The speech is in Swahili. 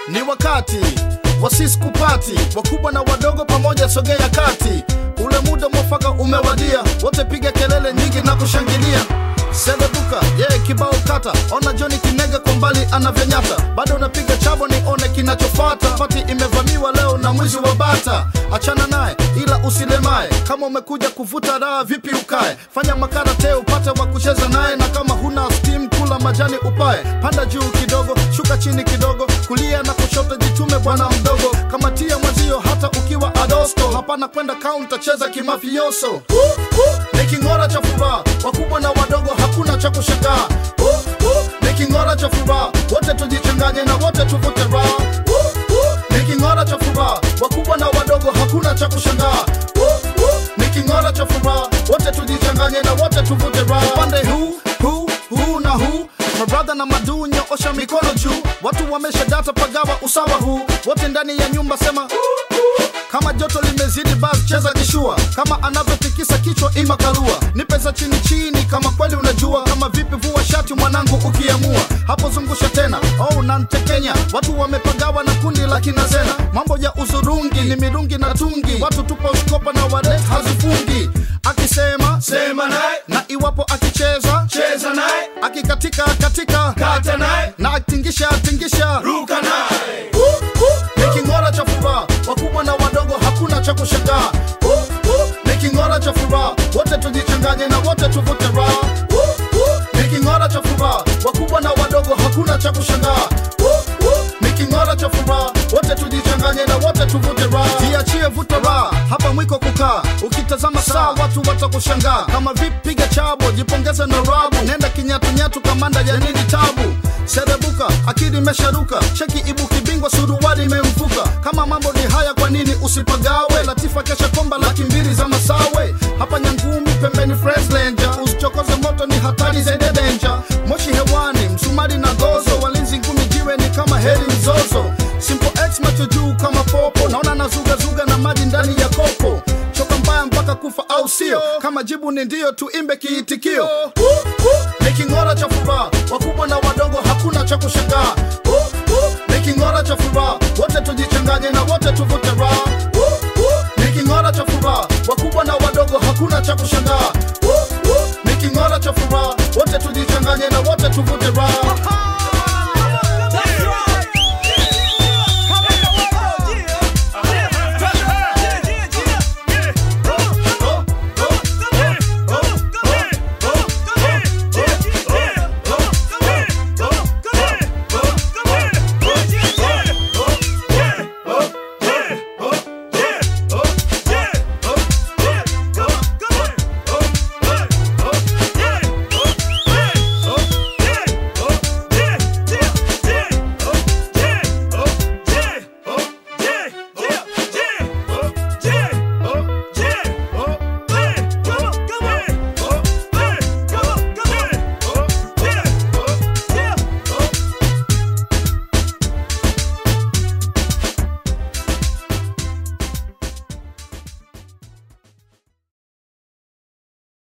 Ni wakati wasisi kupati, wakubwa na wadogo pamoja sogea kati. Ule muda mwafaka umewadia, wote piga kelele nyingi na kushangilia. Serebuka, kibao kata, ona Johnny Kinega kwa mbali anavyonyata. Bado unapiga chabo nione kinachofata, pati imevamiwa leo na mwizi wa bata. Achana naye ila usilemae, kama umekuja kuvuta raha vipi ukae. Fanya makarate upate wa kucheza naye, na kama huna steam kula majani upae. Panda juu kidogo, shuka chini kidogo, kulia na kushoto jitume bwana mdogo. Kama tia mwazio hata ukiwa adosto, hapana kwenda counter cheza kimafioso. Ni kingora cha furaha, wakubwa na wadogo hakuna cha kushangaa. Ni kingora cha furaha, wote tujichanganye na wote tuvute raha. Ni kingora cha furaha, wakubwa na wadogo hakuna cha kushangaa. Ni kingora cha furaha, wote tujichanganye na wote tuvute raha. Pande huu na huu, mabrother na madu nyoosha mikono juu. Watu wamesha data pagawa usawa huu, wote ndani ya nyumba sema kama joto limezidi basi cheza kishua, kama anavyotikisa kichwa ima karua. Ni pesa chini chini kama kweli unajua, kama vipi vua shati mwanangu ukiamua. Hapo zungusha tena, nante Kenya. Watu wamepagawa na kundi la kina Zena. Mambo ya uzurungi ni mirungi na tungi, watu tupo shkopa na wale hazifungi. Akisema sema naye, na iwapo akicheza cheza naye. Akikatika katika kata naye, na atingisha ruka naye. Ni kingora cha furaha, wakubwa na wadogo hakuna cha kushangaa. Ni kingora cha furaha, wote tujichanganye na wote tuvute raha. Ni kingora cha furaha, wakubwa na wadogo hakuna cha kushangaa. Ni kingora cha furaha, wote tujichanganye na wote tuvute raha. Jiachie vuta raha, hapa mwiko kukaa. Ukitazama saa watu watakushangaa. Kama vipi piga chabo, jipongeze na rabu. Nenda kinyatu kamanda ya nini tabu. Serebuka, akili imesharuka. Cheki ibuki bingwa suruwali imemfuka. Kama mambo ni haya kwa nini usipagawe. Latifa kesha komba laki mbili za masawe. Hapa Nyangumi pembeni Friesland. Usichokoze moto ni hatari zaidi danger. Moshi hewani, msumari na gozo. Walinzi ngumi jiwe ni kama heri mzozo. Simple X macho juu kama popo. Naona nazuga na maji ndani ya kopo. Choka mbaya mpaka kufa au sio? Kama jibu ni ndio tuimbe kiitikio. Ni kingora cha furaha, wakubwa na wadogo hakuna cha kushangaa. Ni kingora cha furaha, wote tujichanganye na wote tuvute raha. Ni kingora cha furaha, wakubwa na wadogo hakuna cha kushangaa.